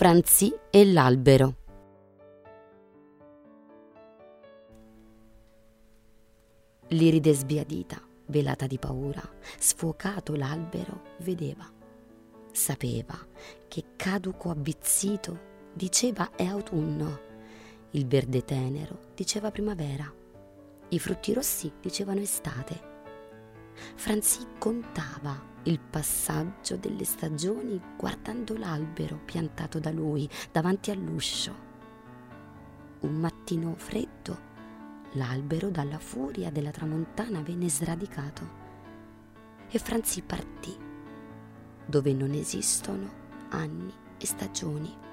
Franzì e l'albero. L'iride sbiadita, velata di paura, sfocato l'albero, vedeva. Sapeva che caduco avvizzito diceva è autunno, il verde tenero diceva primavera, i frutti rossi dicevano estate. Franzì contava il passaggio delle stagioni guardando l'albero piantato da lui davanti all'uscio. Un mattino freddo l'albero dalla furia della tramontana venne sradicato e Franzì partì dove non esistono anni e stagioni.